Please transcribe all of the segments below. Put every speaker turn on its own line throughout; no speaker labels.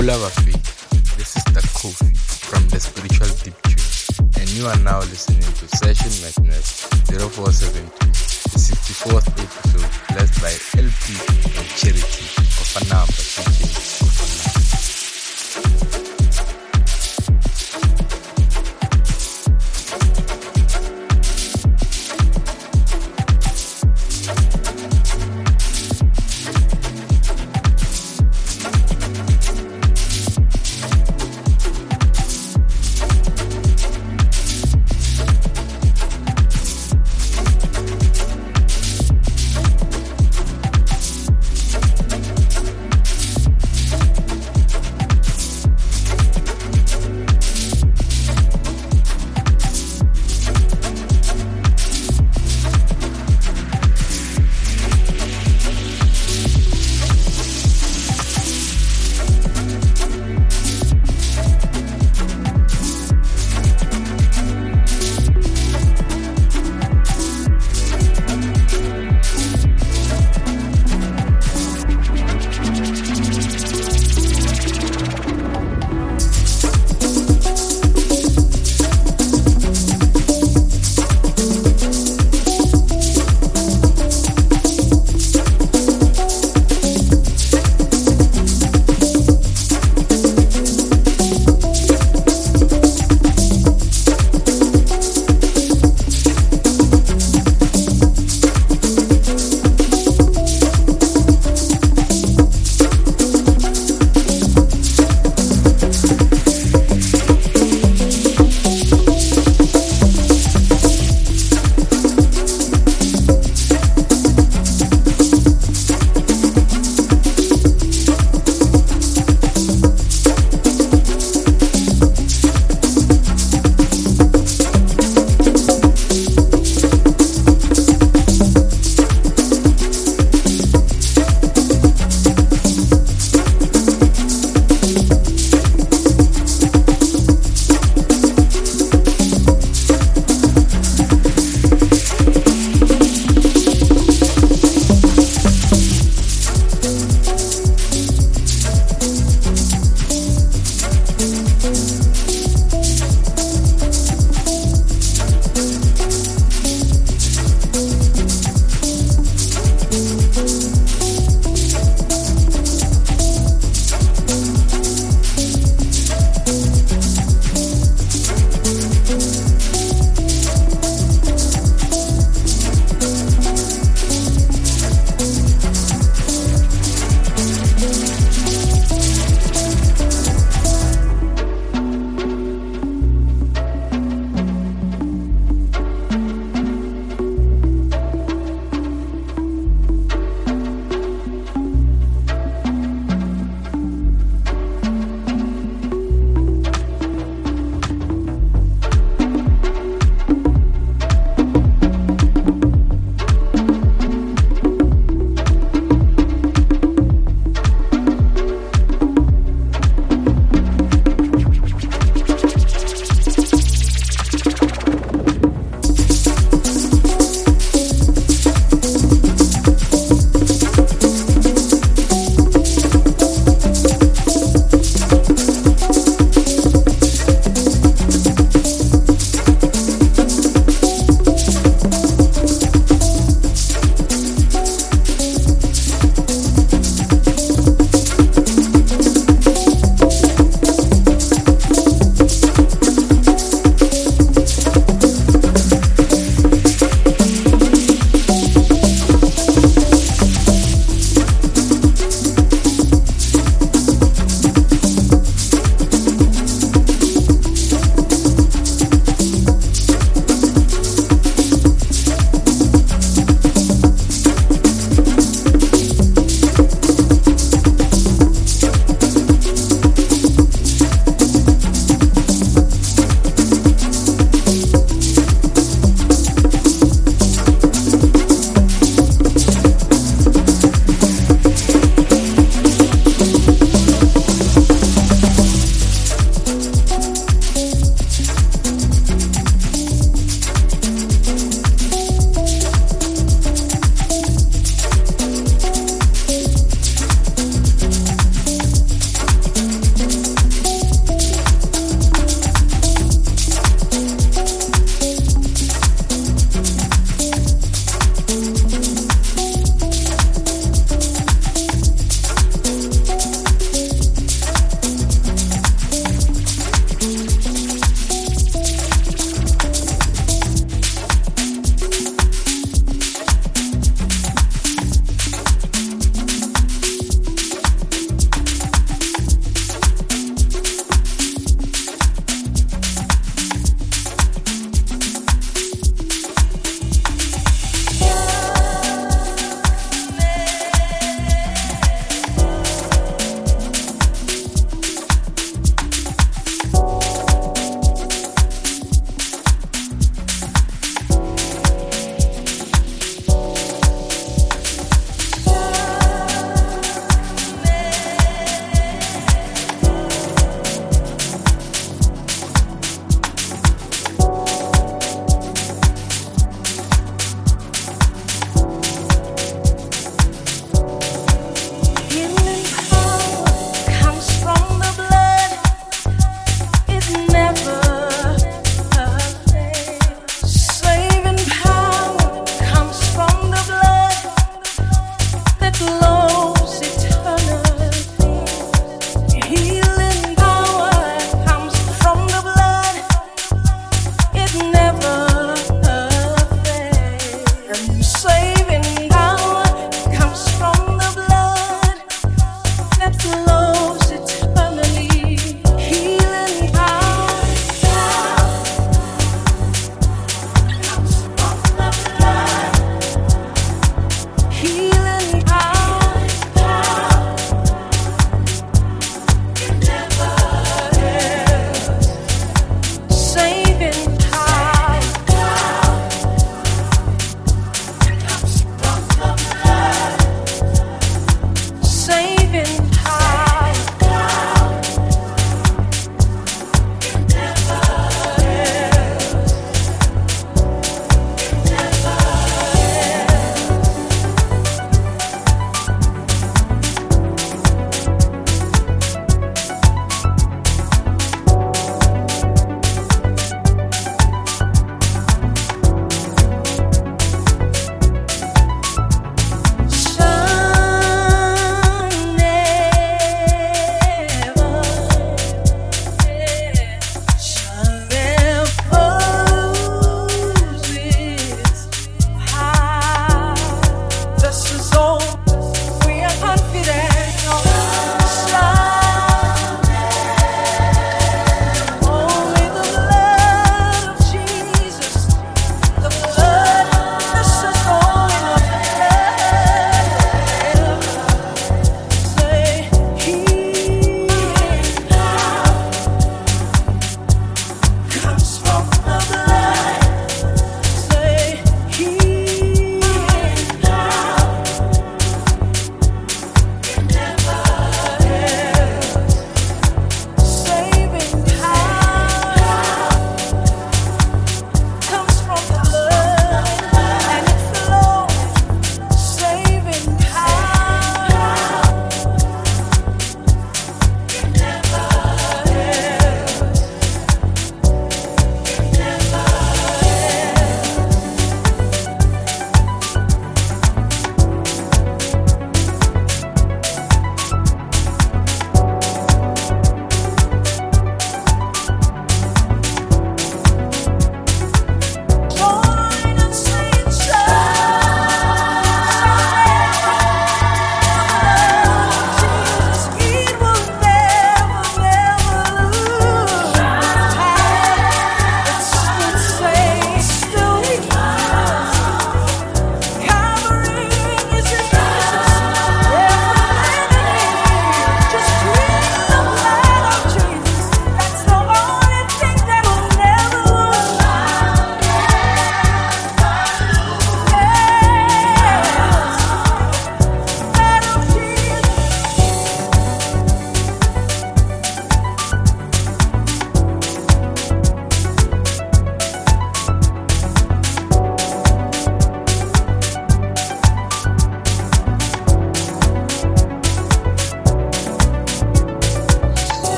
Hola Bafi, this is the Kofi from the Spiritual Deep Tune, and you are now listening to Session Madness 0472, the 64th episode, blessed by LP and Charity of Anamba teaching of Anamba.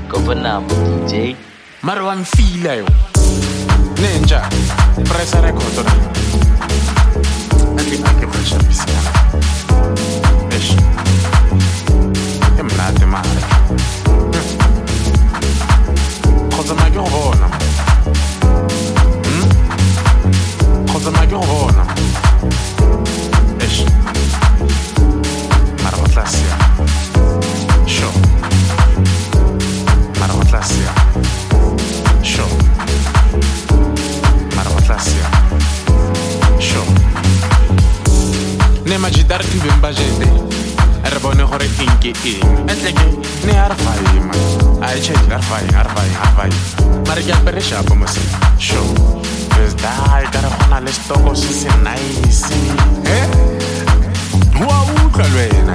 Governor DJ
Marwan fila yo Ninja Presa record ora Anche faccia piscina Esh Emnate male Cosa mai che vona Cosa mai che vona Esh Marwatlasia Show Marwatlasia Show Marwatlasia Show Nema jidar tu bimba jende Erbone hore inki in Etleke ne arfai ma Ay check arfai Marga peresha como si Show Pues dai carajona les toco si se nice Wow, kalwena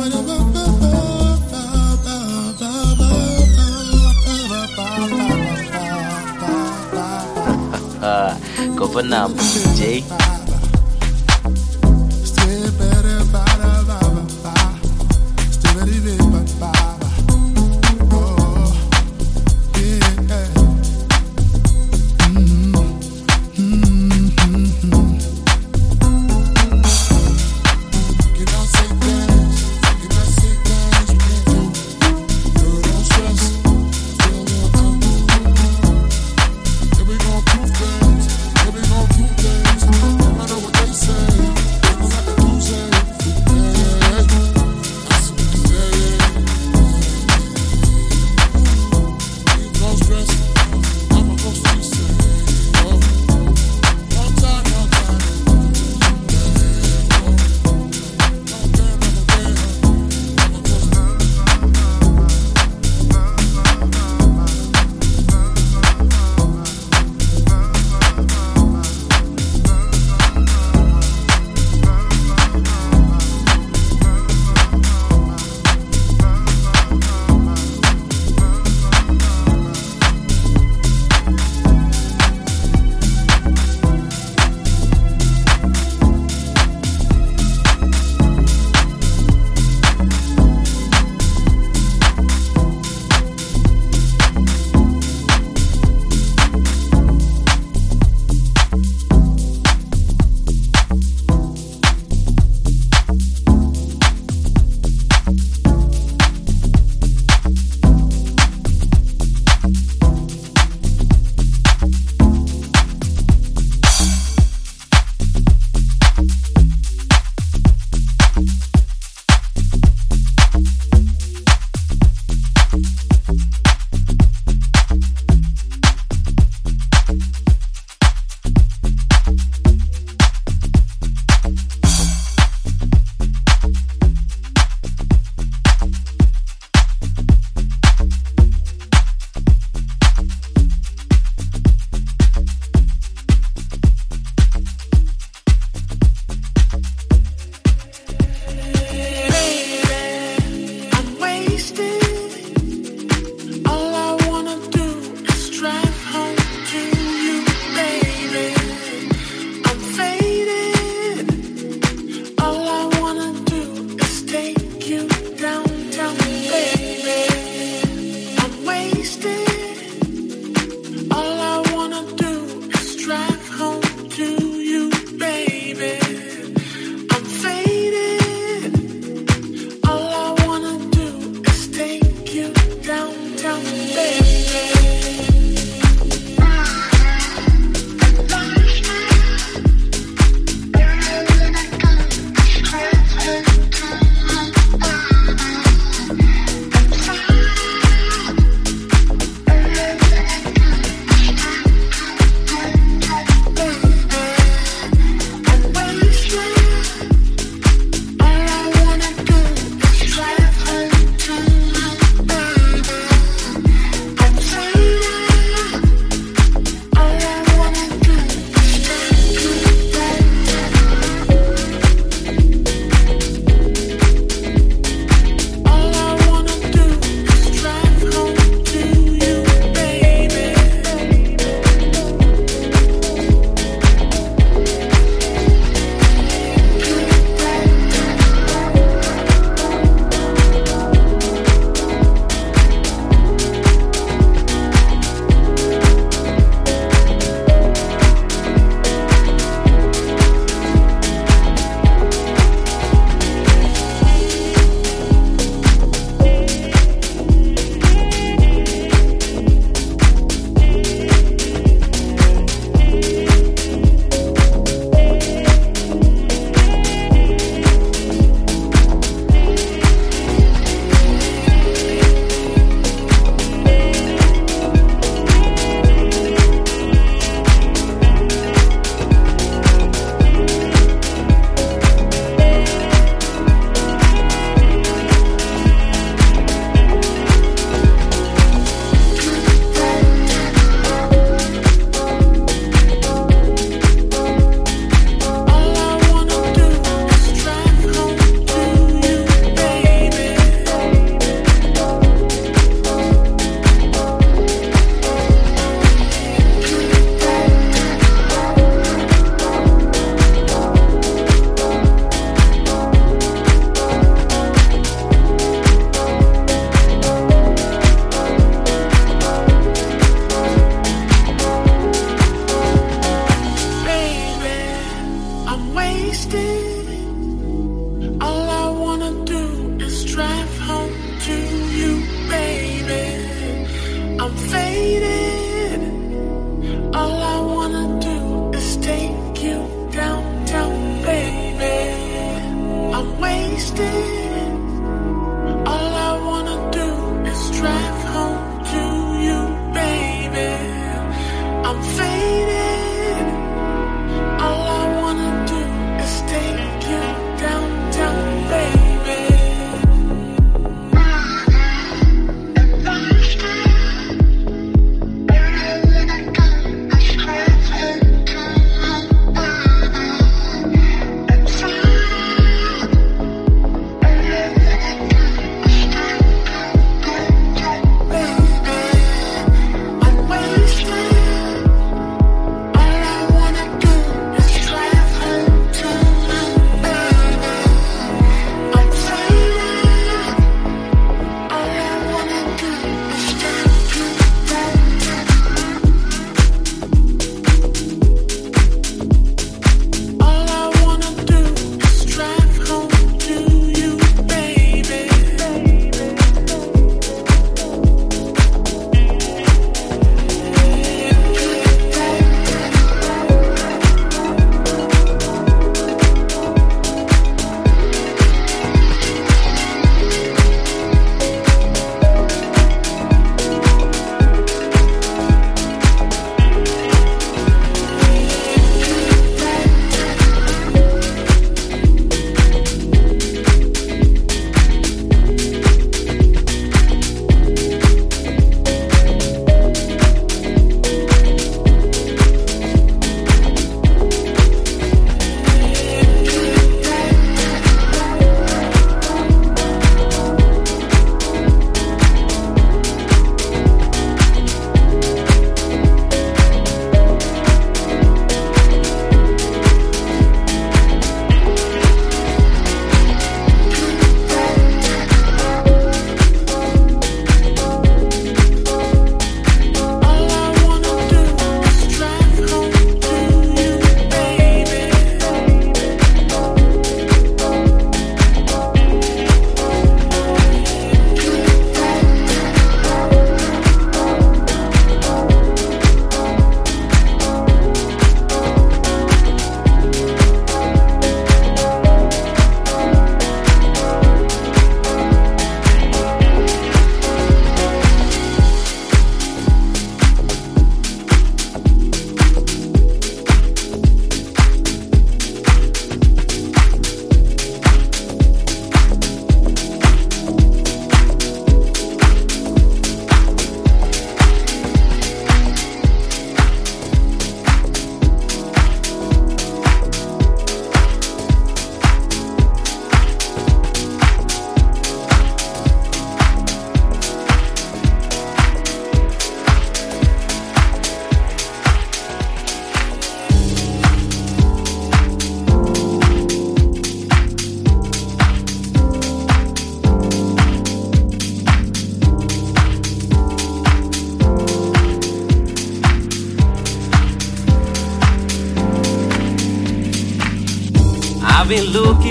Governor J.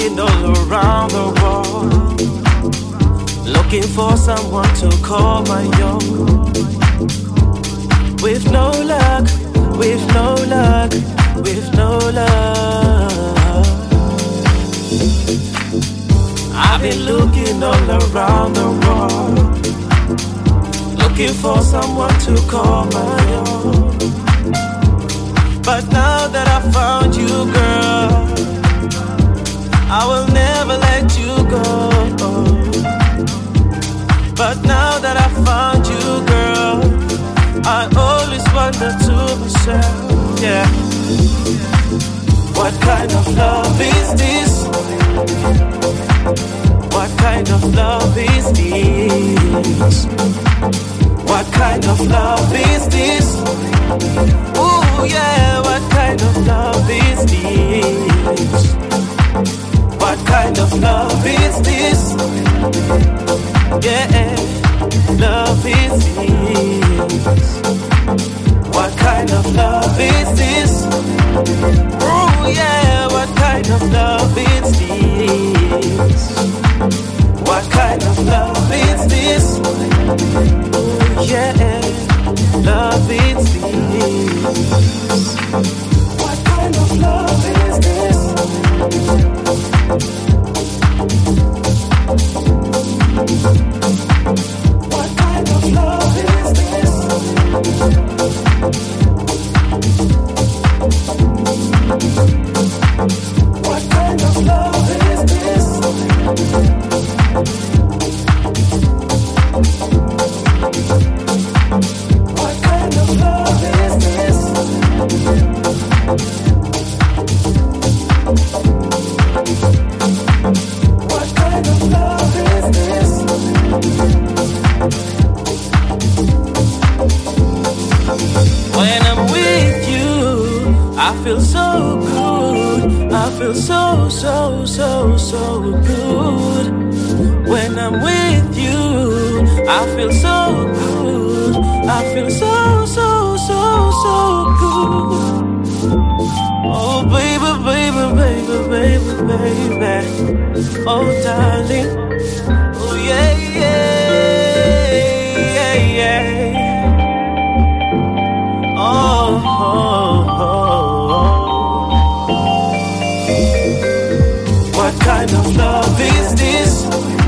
looking all around the world, looking for someone to call my own. With no luck, with no luck, with no luck. I've been looking all around the world, looking for someone to call my own. But now that I found you, girl, I will never let you go. But now that I found you, girl, I always wonder to myself, yeah, what kind of love is this? What kind of love is this? What kind of love is this? Ooh, yeah, what kind of love is this? What kind of love is this? Yeah, love is this. What kind of love is this? Ooh, yeah, what kind of love is this? What kind of love is this? Ooh, yeah, love is this. What kind of love is this? What kind of love is this? What kind of love is this? What kind of love is this? What kind of love is this? When I'm with you, I feel so good. I feel so, so, so, so good. When I'm with you, I feel so good. I feel so, so, so, so good. Oh, baby, baby, baby, baby, baby. Oh, darling. Oh, yeah, yeah, yeah, yeah. Oh, oh, oh, oh. What kind of love is this?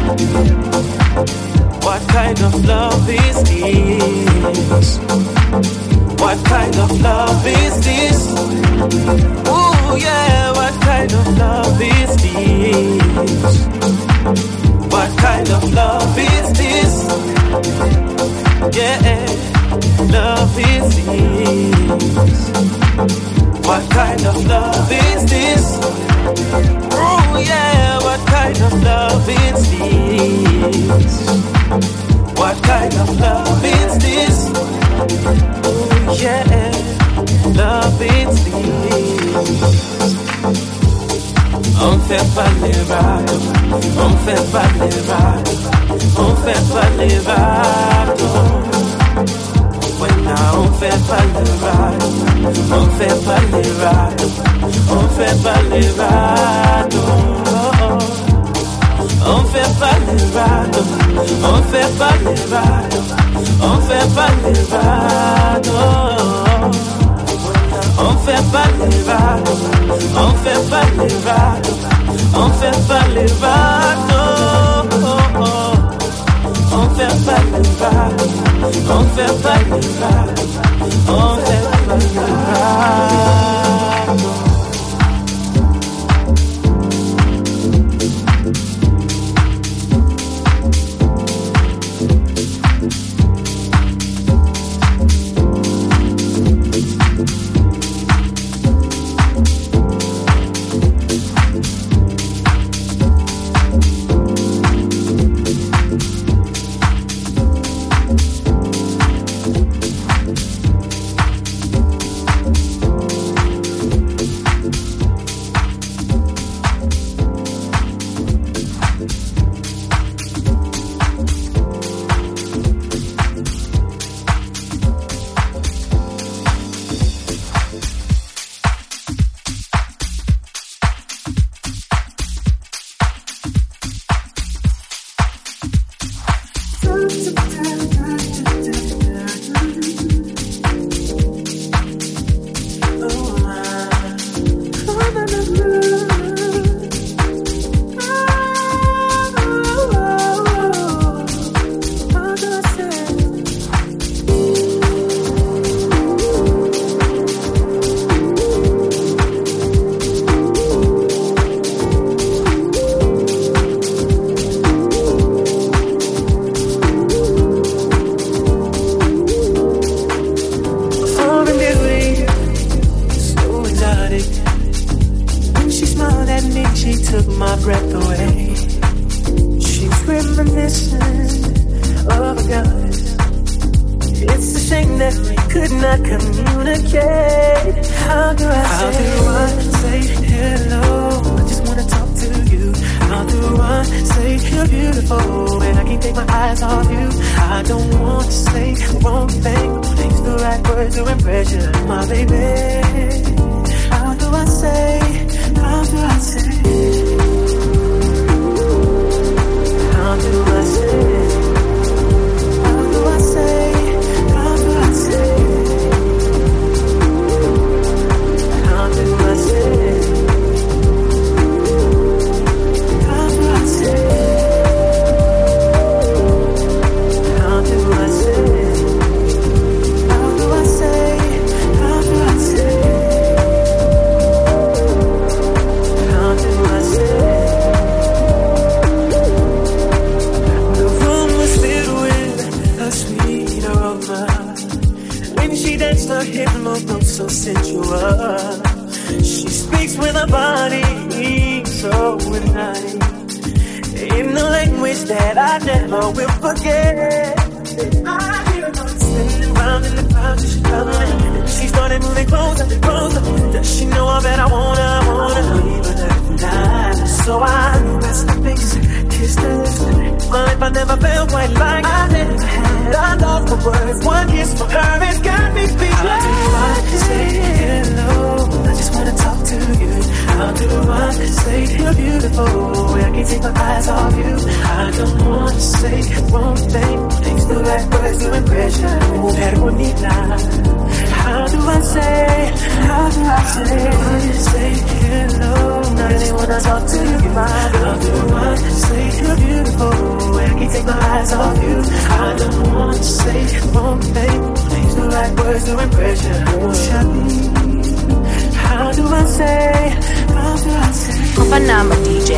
What kind of love is this? What kind of love is this? Ooh, yeah, what kind of love is this? What kind of love is this? Yeah, love is this. What kind of love is this? Oh yeah, what kind of love is this? What kind of love is this? Oh yeah, love is this. On fait pas les vagues, on fait pas les vagues, on fait pas les vagues. On fait pas le ride, on fait pas les rides, on fait pas les rides, on fait pas les rides, on fait pas les rides, on fait pas les rides, on fait pas les rides, on fait pas les rides, on fait pas les rides. On fait pas le ride, on fait pas le ride, on fait pas le ride. definition of a God. It's a shame that we could not communicate. How do I say hello? I just wanna talk to you. How do I say you're beautiful and I can't take my eyes off you? I don't want to say the wrong thing. Things the right words to impress you, my baby. How do I say? How do I say? How do I say? How do I say? How do I say? How do I say? How do I say? How do I say? How do I say? How do I say? How do I say? The room was filled with a sweet aroma. When she danced, her hips moved so sensual. She speaks with her body so nice, in the language that I never will forget. I hear her spinning round in the crowd, she's cuddling, and she started moving closer, closer. Does she know I bet I wanna leave her tonight? So I pressed her face, kissed her lips. My life I never felt quite like I never had. I lost for words, one kiss from her has got me speechless. How do I say hello? I just wanna talk to you. How do I say you're beautiful? I can't take my eyes off you. I don't want to say wrong things the right words to impress you. Pero bonita. How do I say? How do I say hello? I really wanna talk to you. How do I say you're beautiful? I can't take my eyes off you. I don't want to say wrong things the right words to impress you. How do I say? How do I say?
Kopanama DJ.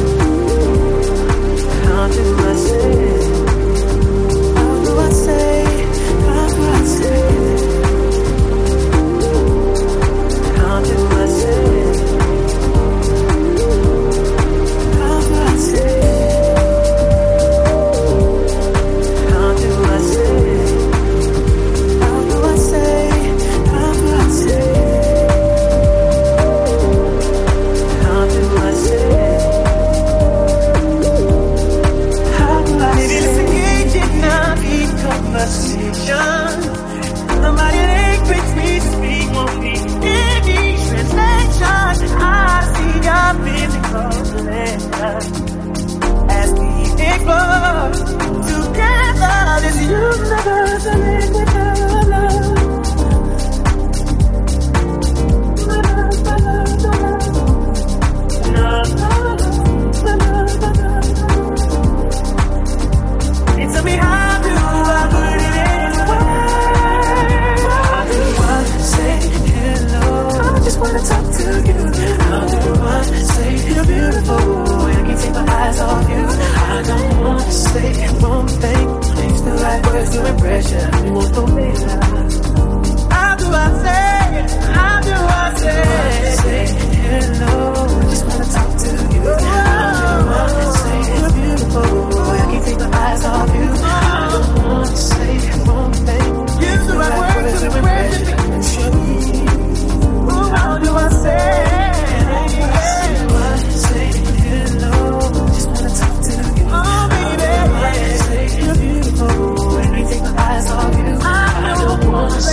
How do I say? How do I say? How do I say? How do I say? How do I say? How do I say? How do I say? How do I say? How do I say? How do I say? Maybe this did not be conversation. Somebody language we speak won't be any translation. I see your physical letter as we explore together this universe of language of love. Tell me how do I put it into words? How do I say hello? I just wanna talk to you. How do I say you're beautiful? I can't take my eyes off you. I don't want to say wrong things the right words to impress you. You want to make love. How do I say? How do I say hello? I just wanna talk to you. How do I say you're beautiful? I can't take my eyes off you. I don't want to say wrong things. Use the right words to impress you. How do I say? How do I say hello? Just wanna talk to you. Oh baby, say you're beautiful. I can't take my eyes off you. I don't want to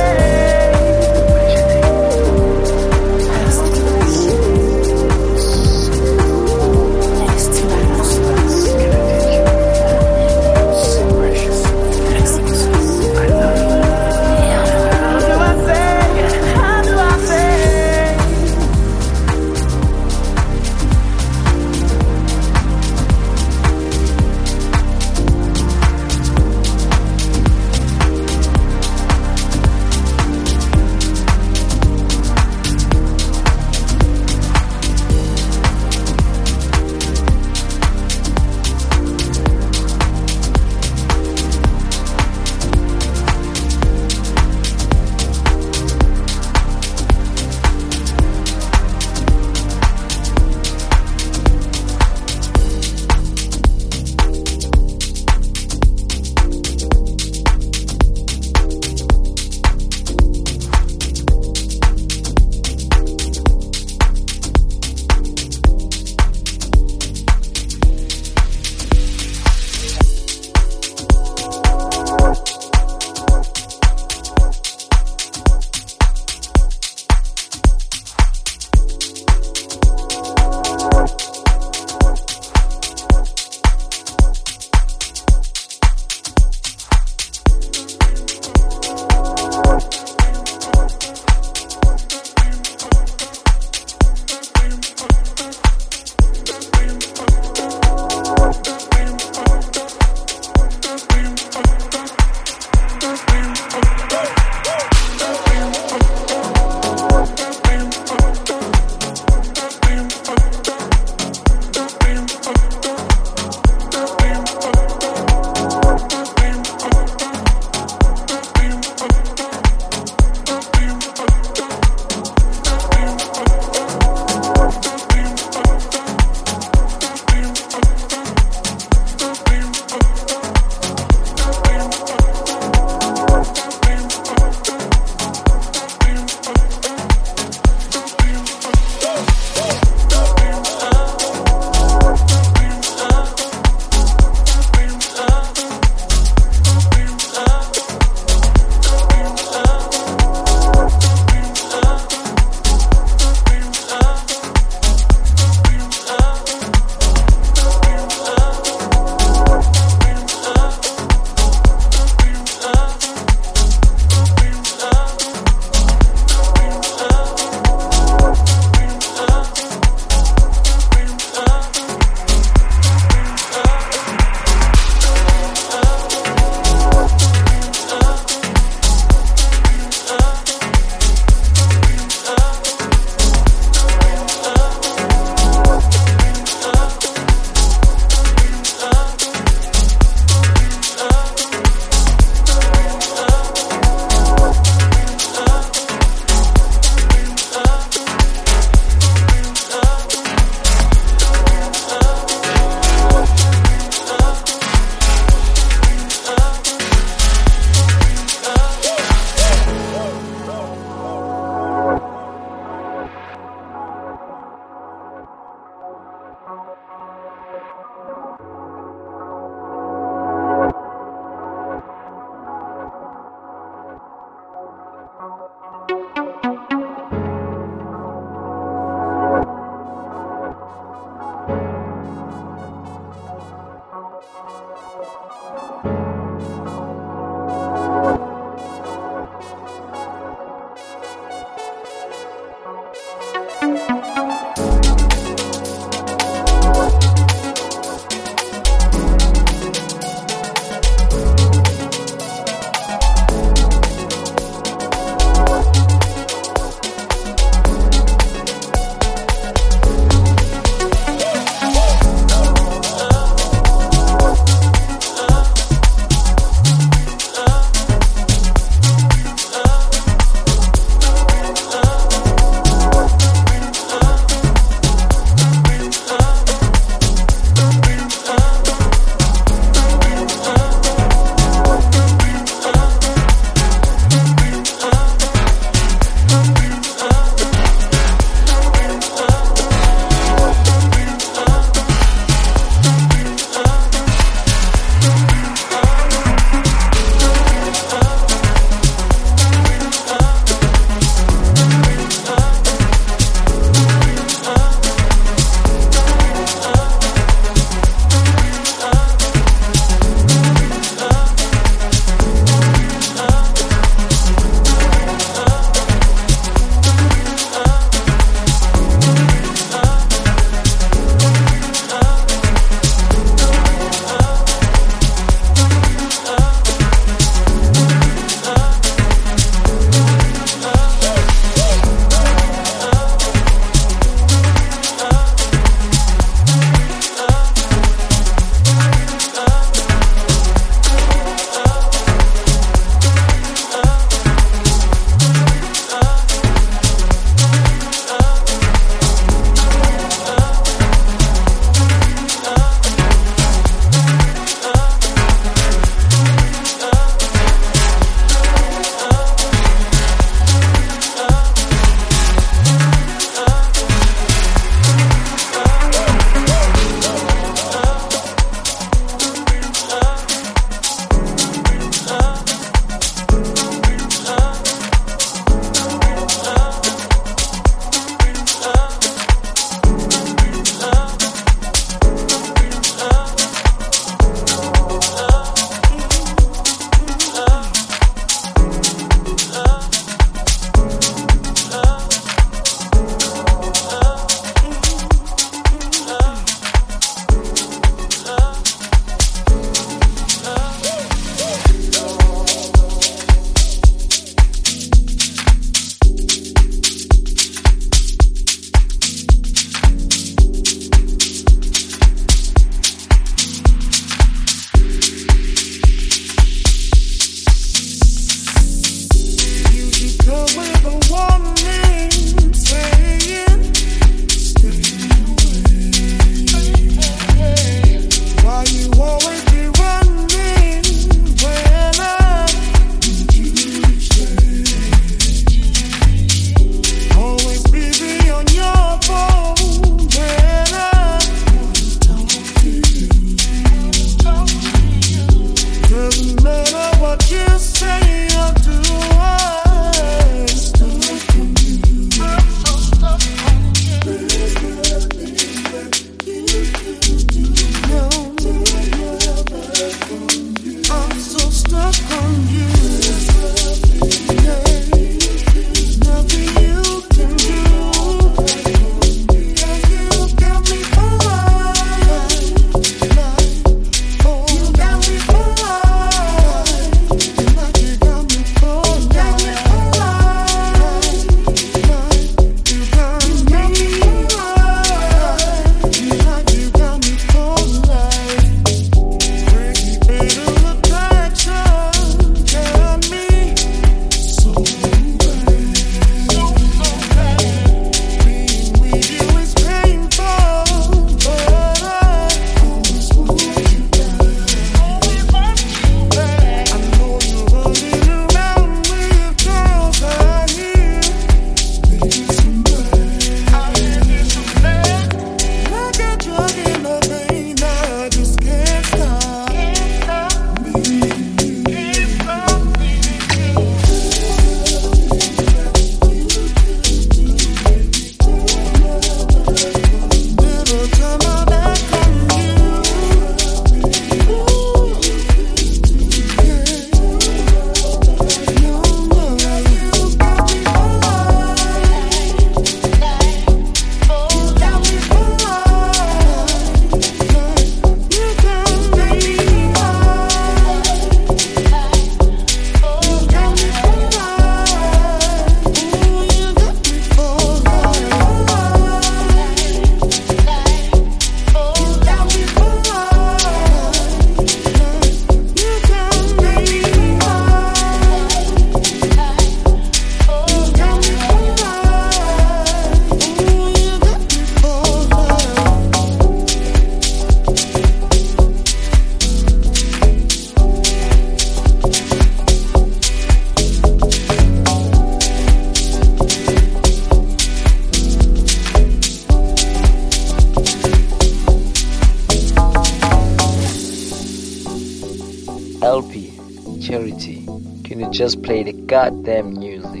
just play the goddamn music.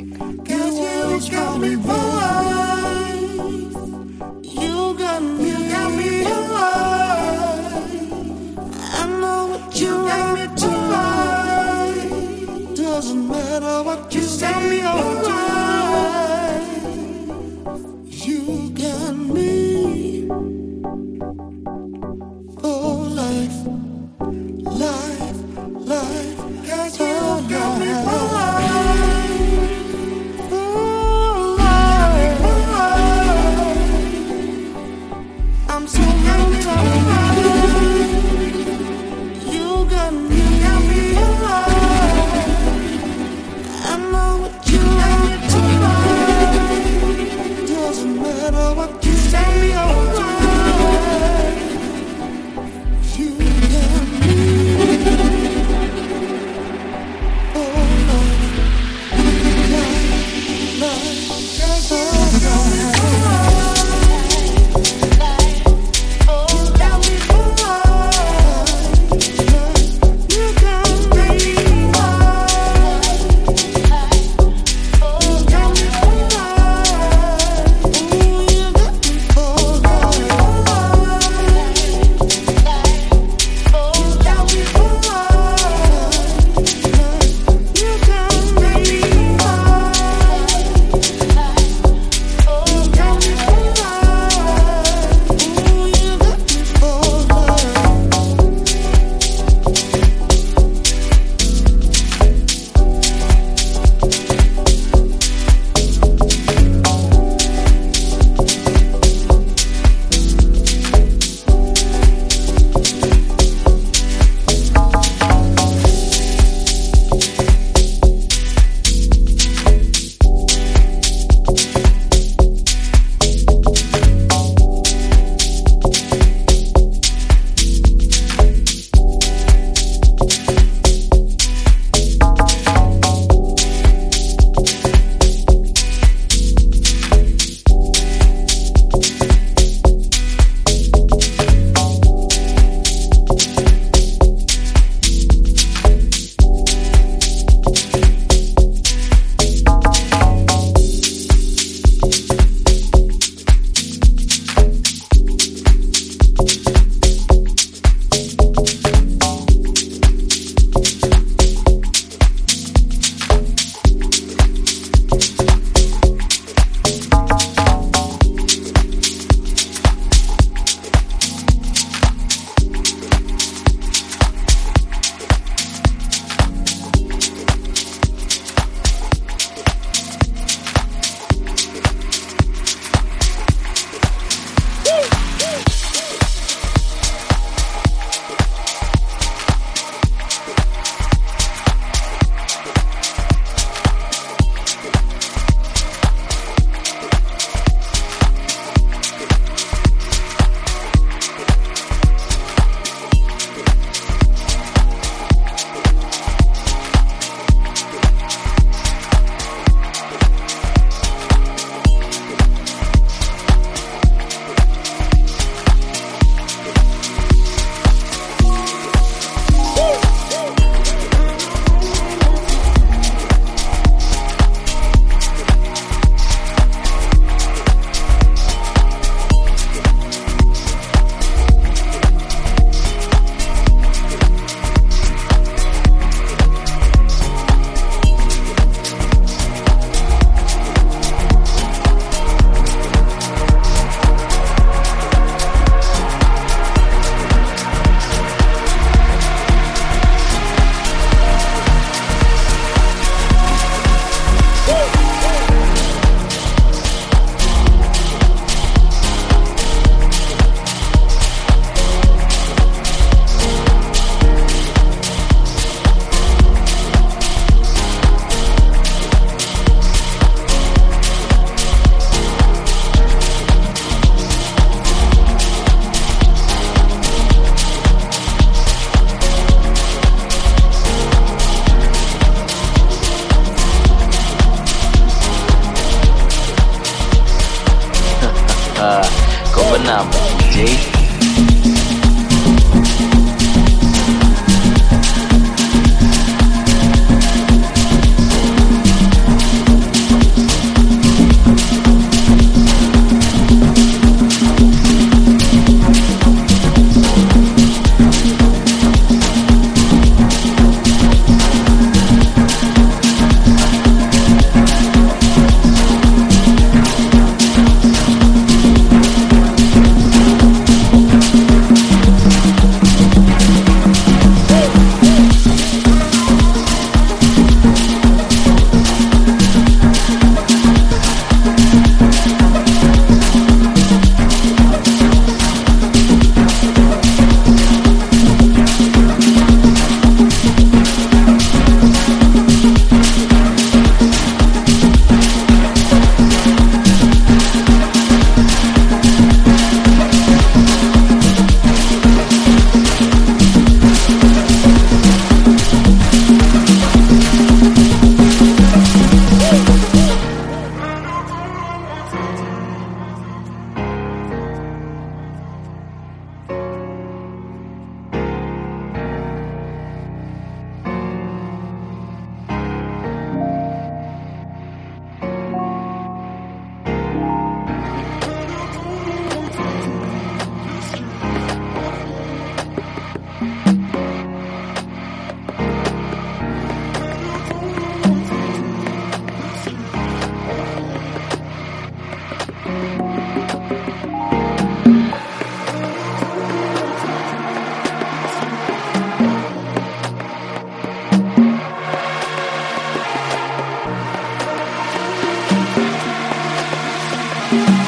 You got me alive. I know what you want me to lie. Doesn't matter what you tell me all the time. You got me for life, life, life. Cause you got me for life, for life, for life. I'm so happy alive. You got me alive. I know what you want to lie. Doesn't matter what you tell me all the time. You got me for life, life, life. For life.
Combinamos DJ.
Bye.